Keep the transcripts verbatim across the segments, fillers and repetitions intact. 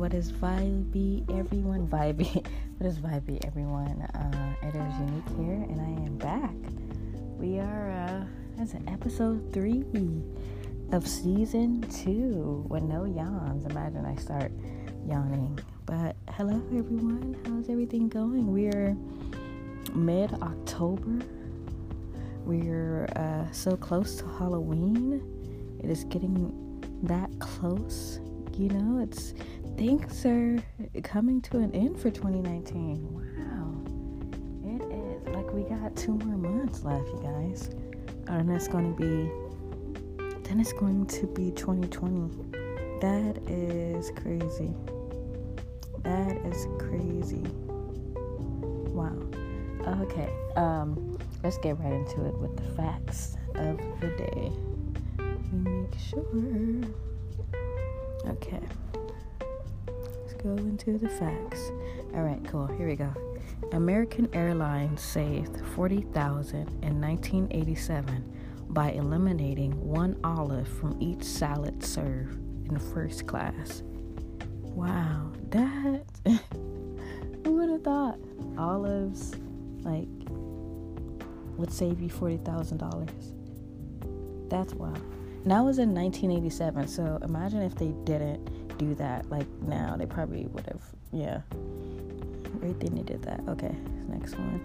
what is vibey, everyone? Vibey. What is vibey, everyone? Uh, it is Unique here, and I am back. We are, uh, that's an episode three of season two with no yawns. Imagine I start yawning. But hello, everyone. How's everything going? We're mid-October. We're uh, so close to Halloween. It is getting that close. You know, it's things are coming to an end for twenty nineteen. Wow. It is like we got two more months left, you guys. And that's going to be, then it's going to be twenty twenty. That is crazy. That is crazy. Wow. Okay. Um, let's get right into it with the facts of the day. Let me make sure. Okay, let's go into the facts. All right, cool. Here we go. American Airlines saved forty thousand dollars in nineteen eighty-seven by eliminating one olive from each salad served in first class. Wow, that who would have thought olives like would save you forty thousand dollars? That's wild. And that was in nineteen eighty-seven, so imagine if they didn't do that, like now, they probably would have, yeah. Great thing they did that. Okay, next one.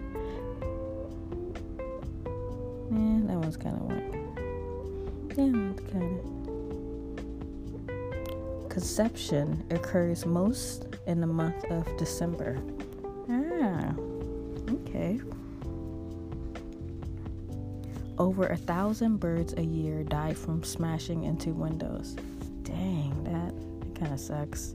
Man, that one's kind of weird. Yeah, that one's kind of. Conception occurs most in the month of December. Ah, okay. Over a thousand birds a year die from smashing into windows. Dang, that, that kind of sucks.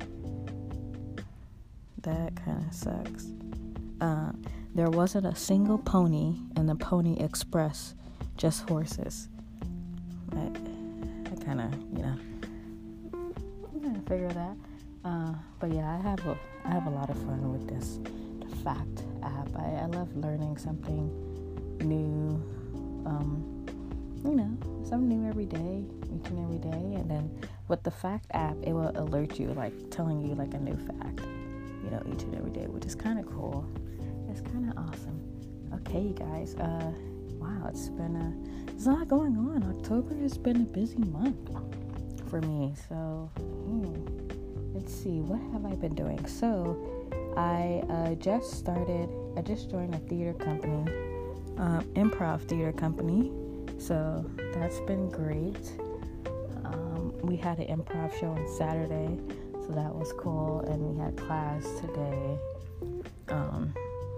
That kind of sucks. Uh, there wasn't a single pony in the Pony Express, just horses. I, I kind of, you know, I'm gonna figure that. Uh, but yeah, I have a, I have a lot of fun with this the fact app. I, I love learning something new. Um, you know, something new every day, each and every day. And then with the fact app, it will alert you, like telling you like a new fact, you know, each and every day, which is kind of cool. It's kind of awesome. Okay, you guys, uh, wow, it's been a, there's a lot going on. October has been a busy month for me. So, hmm, let's see, what have I been doing? So, I uh, just started, I just joined a theater company. Um, improv theater company, so that's been great. Um, we had an improv show on Saturday, so that was cool, and we had class today. Um,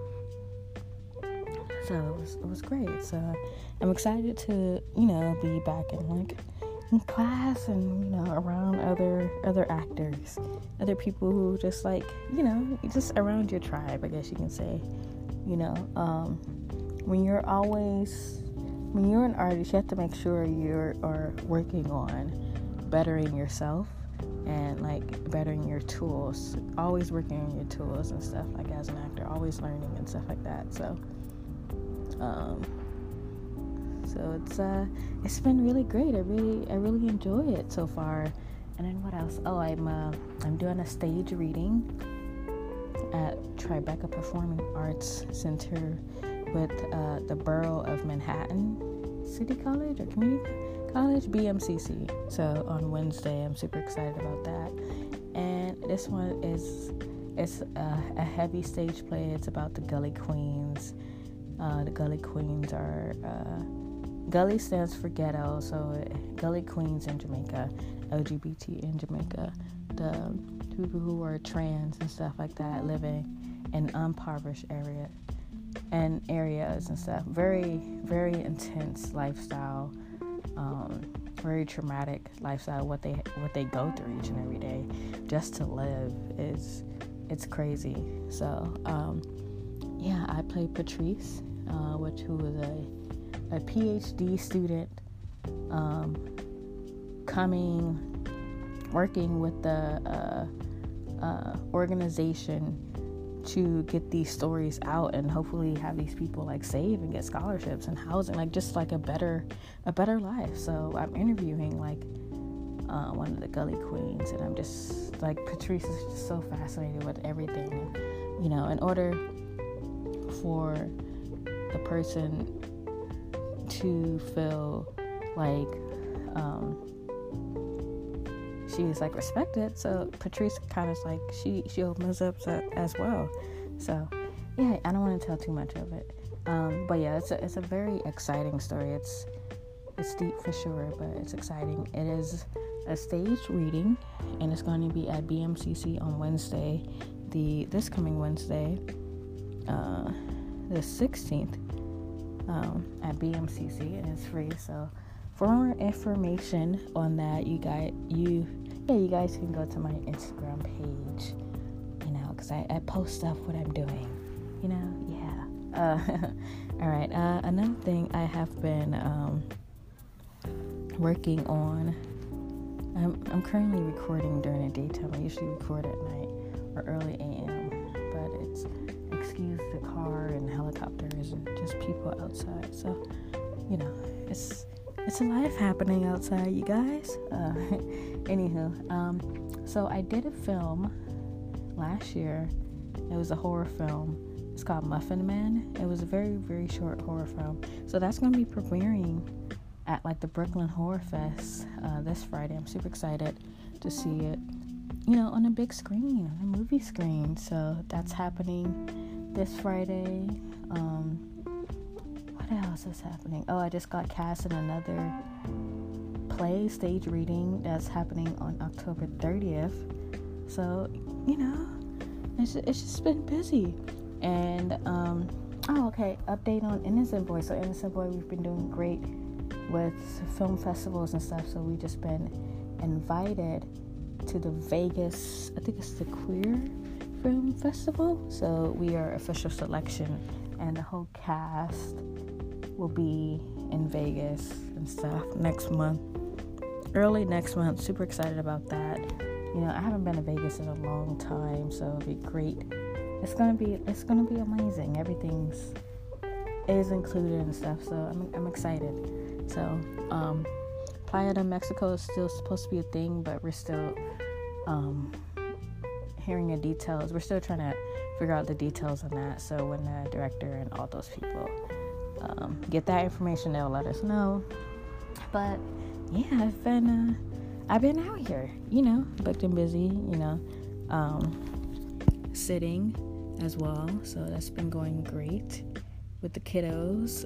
so it was it was great. So I'm excited to you know be back in like in class and you know around other other actors, other people who just like you know just around your tribe, I guess you can say, you know. Um, When you're always, when you're an artist, you have to make sure you are working on bettering yourself and like bettering your tools. Always working on your tools and stuff. Like as an actor, always learning and stuff like that. So, um, so it's uh, it's been really great. I really, I really enjoy it so far. And then what else? Oh, I'm uh, I'm doing a stage reading at Tribeca Performing Arts Center with uh, the Borough of Manhattan City College or Community College, B M C C. So on Wednesday, I'm super excited about that. And this one is it's a, a heavy stage play. It's about the Gully Queens. Uh, the Gully Queens are uh, Gully stands for ghetto, so Gully Queens in Jamaica, L G B T in Jamaica, the people who are trans and stuff like that living in impoverished area. and areas and stuff. Very, very intense lifestyle, um, very traumatic lifestyle. What they what they go through each and every day just to live is it's crazy. So um, yeah, I play Patrice, uh, which who is a a PhD student, um, coming working with the uh, uh, organization to get these stories out and hopefully have these people like save and get scholarships and housing, like just like a better a better life. So I'm interviewing like uh, one of the Gully Queens, and I'm just like, Patrice is just so fascinated with everything. And, you know, in order for the person to feel like um, she is like respected, so Patrice kind of like she she opens up to, as well. So yeah, I don't want to tell too much of it, um, but yeah, it's a it's a very exciting story. It's it's deep for sure, but it's exciting. It is a staged reading, and it's going to be at B M C C on Wednesday, the this coming Wednesday, uh, the sixteenth, um, at B M C C, and it's free. So for more information on that, you guys, you yeah, you guys can go to my Instagram page, you know, because I, I post stuff what I'm doing, you know, yeah. Uh, all right. Uh, another thing I have been um, working on. I'm I'm currently recording during the daytime. I usually record at night or early A M, but it's excuse the car and helicopters and just people outside. So, you know, it's it's a life happening outside, you guys. Uh, anywho, um, so I did a film last year. It was a horror film. It's called Muffin Man. It was a very, very short horror film. So that's going to be premiering at like the Brooklyn Horror Fest uh, this Friday. I'm super excited to see it, you know, on a big screen, on a movie screen. So that's happening this Friday. Um, what else is happening? Oh, I just got cast in another play, stage reading that's happening on October thirtieth. So, you know, it's, it's just been busy. And, um, oh, okay, update on Innocent Boy. So Innocent Boy, we've been doing great with film festivals and stuff. So we just been invited to the Vegas, I think it's the Queer Film Festival. So we are official selection, and the whole cast will be in Vegas and stuff next month, early next month. Super excited about that. You know, I haven't been to Vegas in a long time, so it'll be great. It's gonna be it's gonna be amazing. Everything's is included and stuff, so I'm I'm excited. So, um, Playa de Mexico is still supposed to be a thing, but we're still um, hearing the details. We're still trying to figure out the details on that. So when the director and all those people um, get that information, they'll let us know. But yeah, I've been uh, I've been out here, you know, booked and busy, you know, um, sitting as well. So that's been going great with the kiddos.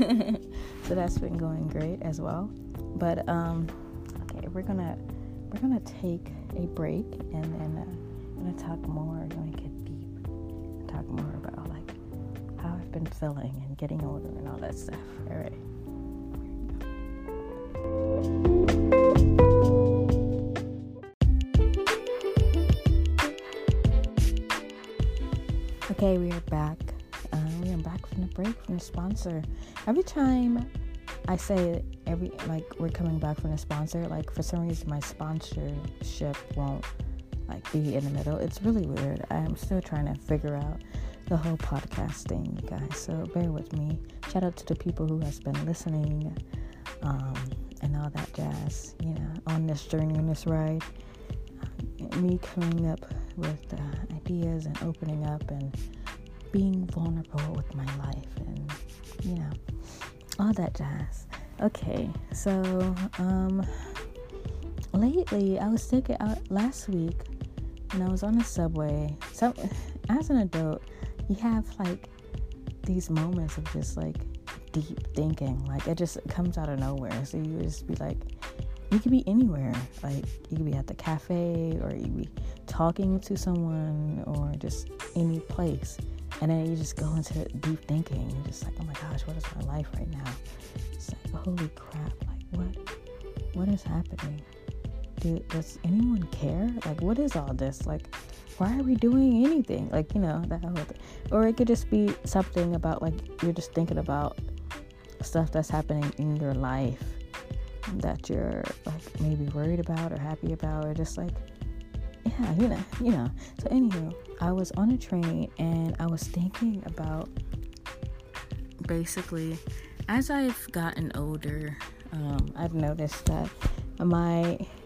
So that's been going great as well. But um okay, we're gonna we're gonna take a break, and then uh, I'm gonna talk more. I'm gonna get deep and talk more about like how I've been feeling and getting older and all that stuff. All right. Okay, we are back. Uh, we are back from the break from the sponsor. Every time I say every like we're coming back from the sponsor, like for some reason my sponsorship won't like be in the middle. It's really weird. I'm still trying to figure out the whole podcast thing, you guys. So bear with me. Shout out to the people who has been listening, um, and all that jazz. You know, on this journey, on this ride. Me coming up with uh, ideas and opening up and being vulnerable with my life, and you know, all that jazz. Okay, so um lately I was thinking out last week when I was on the subway. So as an adult, you have like these moments of just like deep thinking. Like it just comes out of nowhere. So you just be like, you could be anywhere. Like you could be at the cafe, or you could be talking to someone, or just any place. And then you just go into deep thinking. You're just like, oh my gosh, what is my life right now? It's like, holy crap, like what what is happening? Do, does anyone care? Like, what is all this? Like, why are we doing anything? Like, you know, that whole thing. Or it could just be something about, like, you're just thinking about stuff that's happening in your life that you're, like, maybe worried about or happy about, or just, like, yeah, you know, you know. So, anywho, I was on a train, and I was thinking about, basically, as I've gotten older, um, I've noticed that my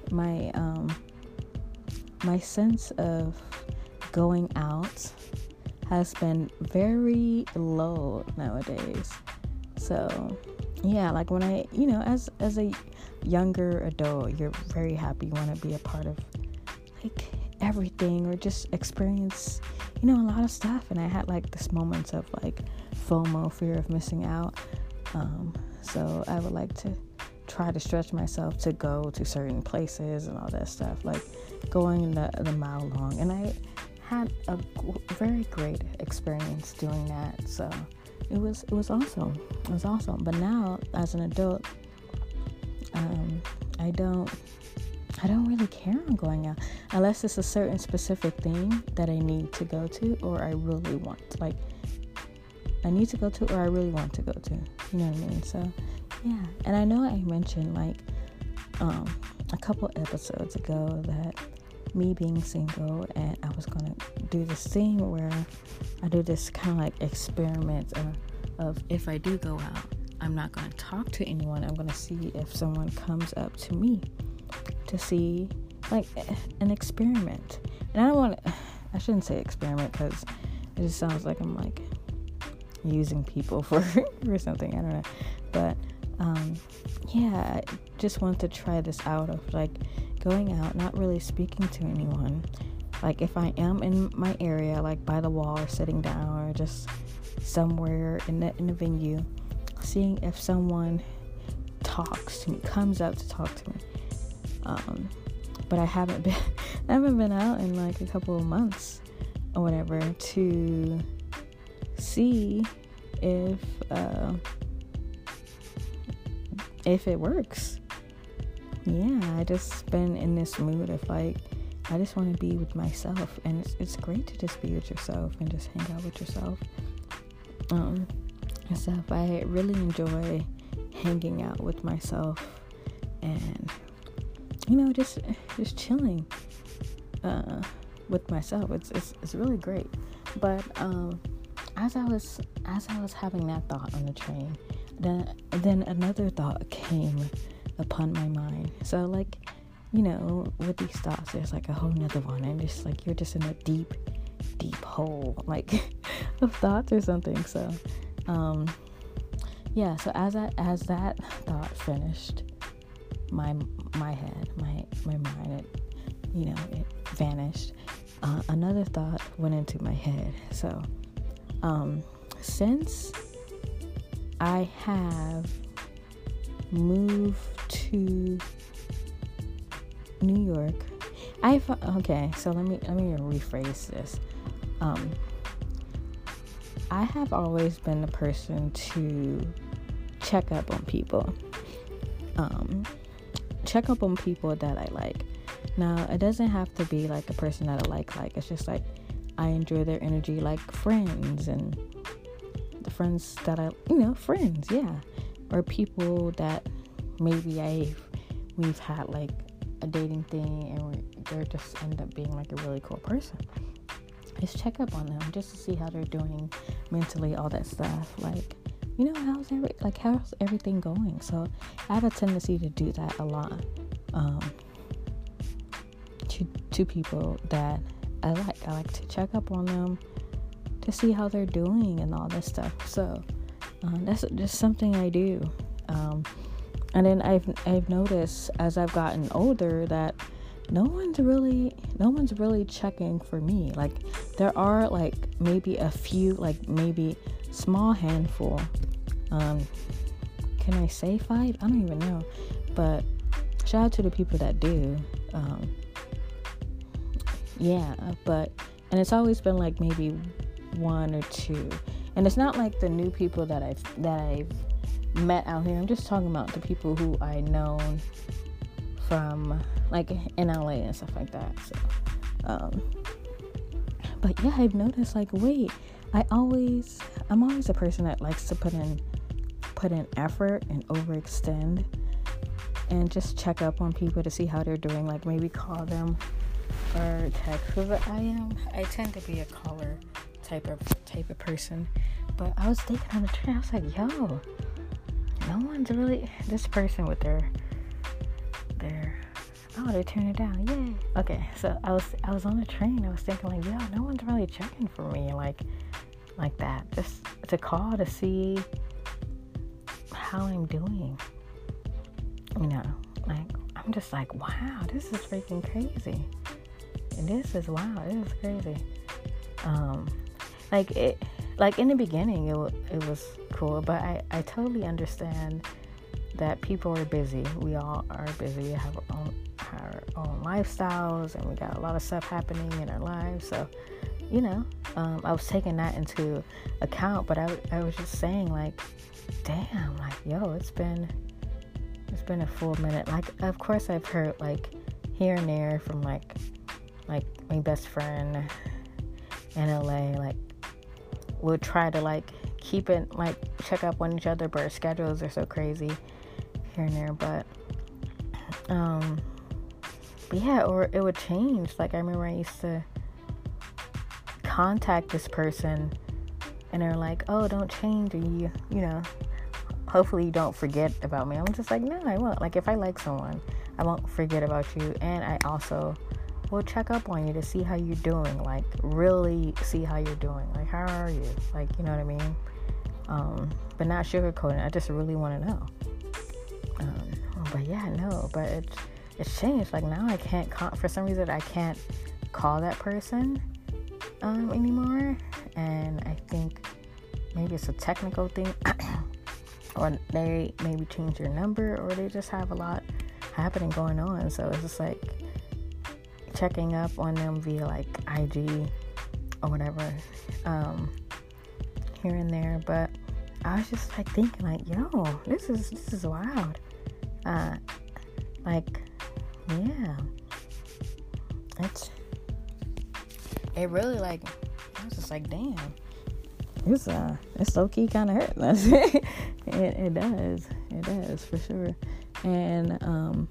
my um my sense of going out has been very low nowadays. So yeah, like when I, you know, as as a younger adult, you're very happy, you want to be a part of like everything, or just experience, you know, a lot of stuff. And I had like this moments of like FOMO, fear of missing out. Um, so I would like to try to stretch myself to go to certain places and all that stuff, like going the, the mile long. And I had a g- very great experience doing that. So it was it was awesome. It was awesome. But now, as an adult, um, I don't I don't really care on going out unless it's a certain specific thing that I need to go to, or I really want. Like I need to go to, or I really want to go to. You know what I mean? So yeah. And I know I mentioned like um, a couple episodes ago that me being single, and I was gonna do this thing where I do this kind of like experiment of, of if I do go out, I'm not gonna talk to anyone. I'm gonna see if someone comes up to me, to see like an experiment. And I don't want to, I shouldn't say experiment, because it just sounds like I'm like using people for for something. I don't know, but um, yeah, I just wanted to try this out of like going out, not really speaking to anyone. Like if I am in my area, like by the wall or sitting down, or just somewhere in the in the venue, seeing if someone talks to me, comes up to talk to me. Um, but I haven't been, I haven't been out in like a couple of months or whatever to see if uh, if it works. Yeah, I just been in this mood of like, I just want to be with myself, and it's it's great to just be with yourself and just hang out with yourself. Um, and stuff. I really enjoy hanging out with myself, and you know, just just chilling uh, with myself. It's it's it's really great. But um, as I was as I was having that thought on the train, then then another thought came upon my mind. So like, you know, with these thoughts, there's like a whole nother one, and just like you're just in a deep, deep hole like of thoughts or something. So, um, yeah. So as I as that thought finished, my my head, my my mind, it, you know, it vanished. Uh, another thought went into my head. So, um, since I have moved to New York, I okay. So let me let me rephrase this. Um, I have always been the person to check up on people. Um, check up on people that I like. Now, it doesn't have to be like a person that I like. Like it's just like I enjoy their energy, like friends and the friends that I, you know, friends, yeah, or people that maybe I've we've had like a dating thing, and we, they're just end up being like a really cool person. Just check up on them just to see how they're doing mentally, all that stuff. Like, you know, how's every like how's everything going? So I have a tendency to do that a lot. Um, to to people that I like. I like to check up on them to see how they're doing and all this stuff. So um, that's just something I do. Um, and then I've I've noticed as I've gotten older that no one's really no one's really checking for me. Like there are like maybe a few, like maybe small handful. Um, can I say five? I don't even know. But shout out to the people that do. Um, yeah, but and it's always been like maybe one or two. And it's not like the new people that I've that I've met out here. I'm just talking about the people who I known from like in L A and stuff like that. So, um, but yeah, I've noticed like, wait, I always, I'm always a person that likes to put in, put in effort and overextend, and just check up on people to see how they're doing. Like maybe call them or text. Cause I am, I tend to be a caller type of type of person. But I was thinking on the train, I was like, yo, no one's really this person with their their Oh, they turned it down. Yay. Okay, so I was I was on the train. I was thinking like, yo, no one's really checking for me like like that. Just to call to see how I'm doing. You know, like I'm just like, wow, this is freaking crazy. And this is wow, this is crazy. Um, like it, like in the beginning, it it was cool, but I I totally understand that people are busy. We all are busy. We have our own, our own lifestyles, and we got a lot of stuff happening in our lives. So, you know, um, I was taking that into account, but I, I was just saying, like, damn, like, yo, it's been, it's been a full minute. Like, of course, I've heard, like, here and there from, like, like, my best friend in L A, like, we'll try to, like, keep it, like, check up on each other, but our schedules are so crazy here and there, but um but yeah, or it would change. Like I remember I used to contact this person and they're like, oh, don't change, or you you know, hopefully you don't forget about me. I'm just like, no, I won't. Like if I like someone, I won't forget about you, and I also will check up on you to see how you're doing, like really see how you're doing, like how are you, like, you know what I mean? Um but not sugarcoating. I just really want to know. Um, but yeah, no, but it's, it's changed. Like now I can't call, for some reason I can't call that person um, anymore. And I think maybe it's a technical thing or they maybe change your number, or they just have a lot happening going on. So it's just like checking up on them via like I G or whatever, um, here and there. But I was just like thinking like, yo, this is, this is wild. Uh, like, yeah, it's, it really like, I was just like, damn, it's, uh, it's low key kind of hurting us. it, it does, it does for sure. And, um,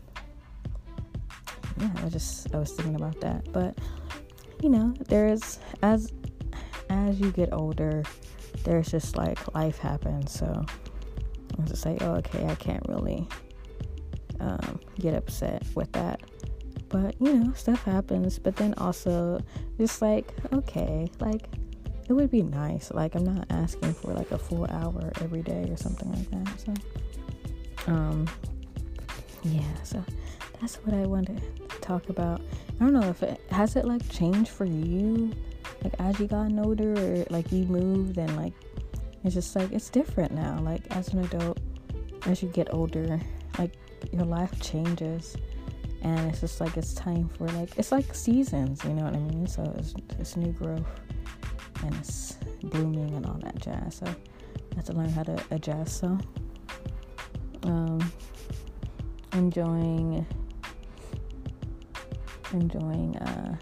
yeah, I was just, I was thinking about that, but, you know, there's, as, as you get older, there's just like life happens. So I was just like, oh, okay, I can't really um, get upset with that. But, you know, stuff happens. But then also just like, okay, like it would be nice. Like I'm not asking for like a full hour every day or something like that. So, um, yeah, so that's what I wanted to talk about. I don't know if it, has it like changed for you? Like as you gotten older, or like you moved and like it's just like it's different now. Like as an adult, as you get older, like your life changes, and it's just like it's time for like it's like seasons, you know what I mean? So it's it's new growth and it's blooming and all that jazz. So I have to learn how to adjust. So um, enjoying enjoying. Uh,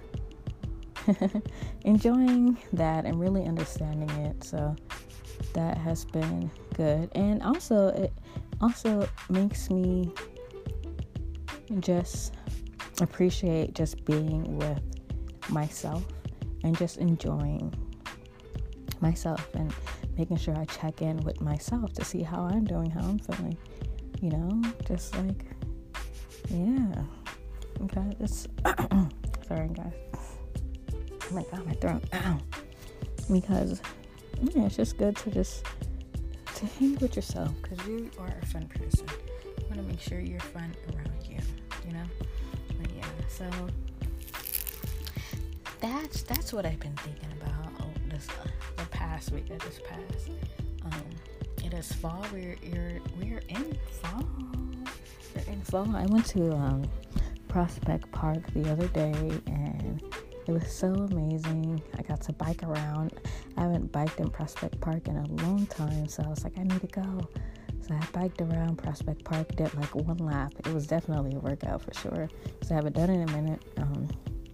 enjoying that and really understanding it. So that has been good. And also it also makes me just appreciate just being with myself and just enjoying myself and making sure I check in with myself to see how I'm doing, how I'm feeling, you know, just like, yeah. Okay, it's sorry guys. Oh my god, my throat. Ow. Because yeah, it's just good to just to hang with yourself, because you are a fun person. You want to make sure you're fun around you, you know. But yeah, so that's that's what I've been thinking about oh, this uh, the past week that just passed. Um, it is fall. We're you're, we're in fall. We're in fall. I went to um, Prospect Park the other day, and it was so amazing. I got to bike around. I haven't biked in Prospect Park in a long time, so I was like, I need to go. So I biked around Prospect Park, did like one lap. It was definitely a workout for sure, so I haven't done it in a minute. Um,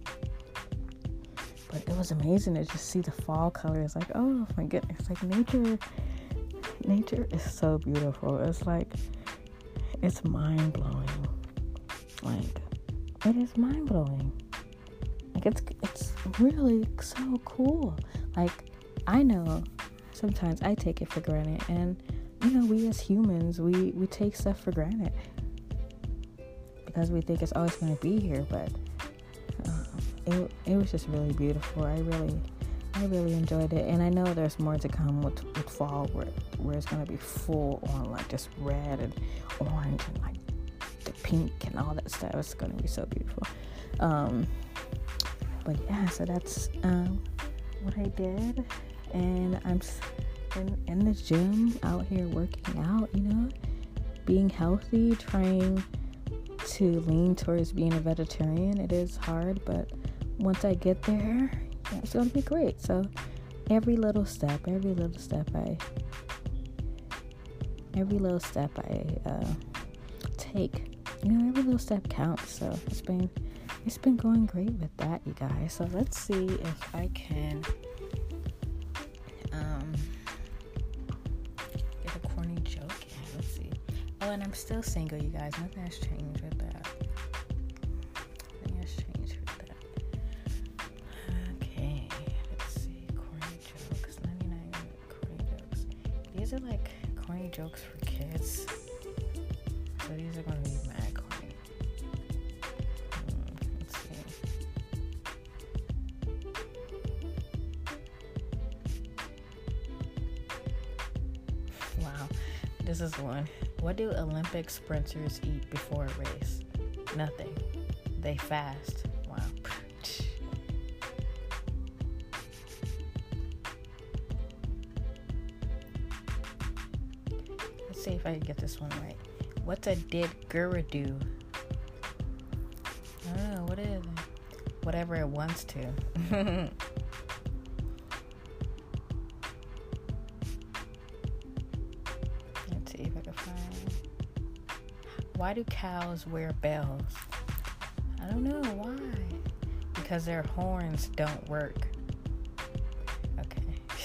but it was amazing to just see the fall colors. Like, oh my goodness, like nature, nature is so beautiful. It's like, it's mind blowing. Like, it is mind blowing. Like it's it's really so cool. Like I know sometimes I take it for granted, and you know we as humans we we take stuff for granted because we think it's always going to be here, but um, it, it was just really beautiful. I really I really enjoyed it, and I know there's more to come with, with fall where, where it's going to be full on like just red and orange and like the pink and all that stuff. It's going to be so beautiful. Um, but yeah, so that's um, what I did, and I'm in, in the gym out here working out, you know, being healthy, trying to lean towards being a vegetarian. It is hard, but once I get there, yeah, it's gonna be great. So every little step, every little step I, every little step I uh, take, you know, every little step counts. So it's been, it's been going great with that, you guys. So let's see if I can um, get a corny joke in. Let's see. Oh, and I'm still single, you guys. Nothing has changed with that. Nothing has changed with that. Okay, let's see. Corny jokes. ninety-nine corny jokes. These are like corny jokes for kids. So these are going to be mad corny. Hmm, let's see. Wow. This is one. What do Olympic sprinters eat before a race? Nothing. They fast. Wow. Let's see if I can get this one right. What's a didgeridoo? I don't know. What is it? Whatever it wants to. Why do cows wear bells? I don't know why. Because their horns don't work. Okay.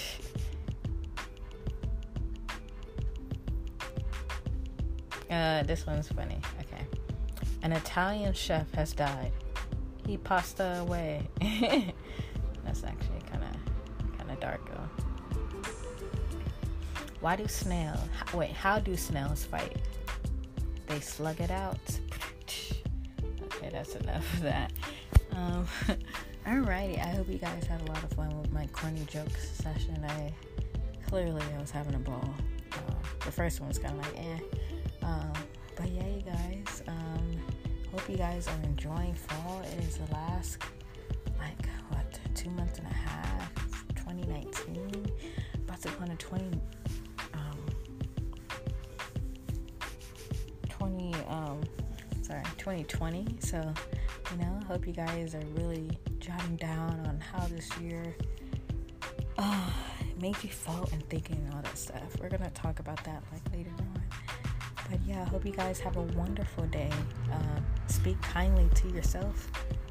uh, this one's funny. Okay. An Italian chef has died. He passed away. That's actually kind of kind of dark though. Why do snails? Wait, how do snails fight? They slug it out. Okay, that's enough of that. Um, alrighty, I hope you guys had a lot of fun with my corny jokes session. I clearly I was having a ball. Um, the first one was kind of like eh, um, but yeah, you guys. Um, hope you guys are enjoying fall. It is the last like what two months and a half, twenty nineteen, about to go into twenty. Um, sorry, twenty twenty. So, you know, hope you guys are really jotting down on how this year uh, made you fall and thinking and all that stuff. We're gonna talk about that like later on. But yeah, I hope you guys have a wonderful day. Uh, speak kindly to yourself